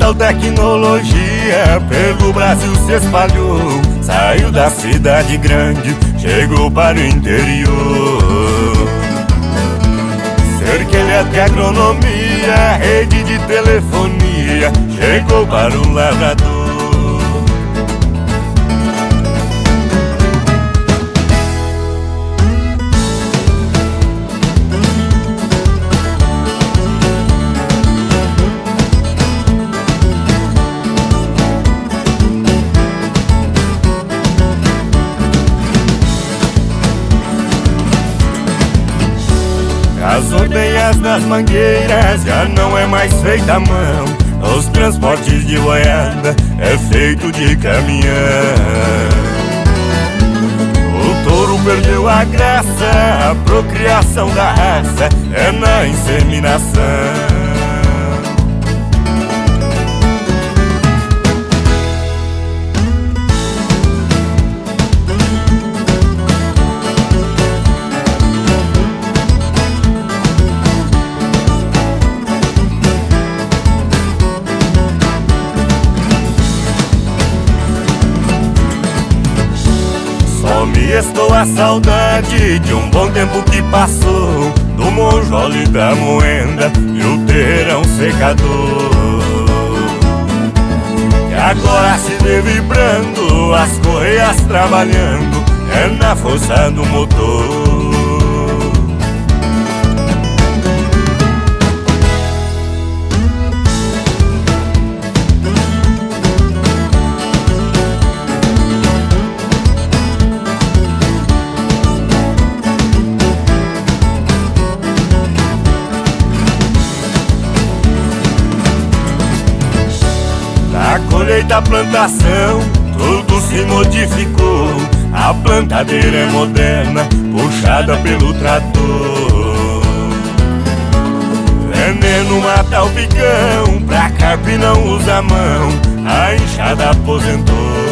tal tecnologia pelo Brasil se espalhou. Saiu da cidade grande, chegou para o interior. Cerca elétrica, agronomia, rede de telefonia, chegou para o lavrador. As ordenhas das mangueiras já não é mais feita à mão. Os transportes de boiada é feito de caminhão. O touro perdeu a graça, a procriação da raça é na inseminação. Me estou a saudade de um bom tempo que passou, do monjolo e da moenda e o terrão secador. E agora se vê vibrando, as correias trabalhando, é na força do motor. A colheita, a plantação, tudo se modificou. A plantadeira é moderna, puxada pelo trator. Veneno mata o picão, pra carpe não usa mão, a enxada aposentou.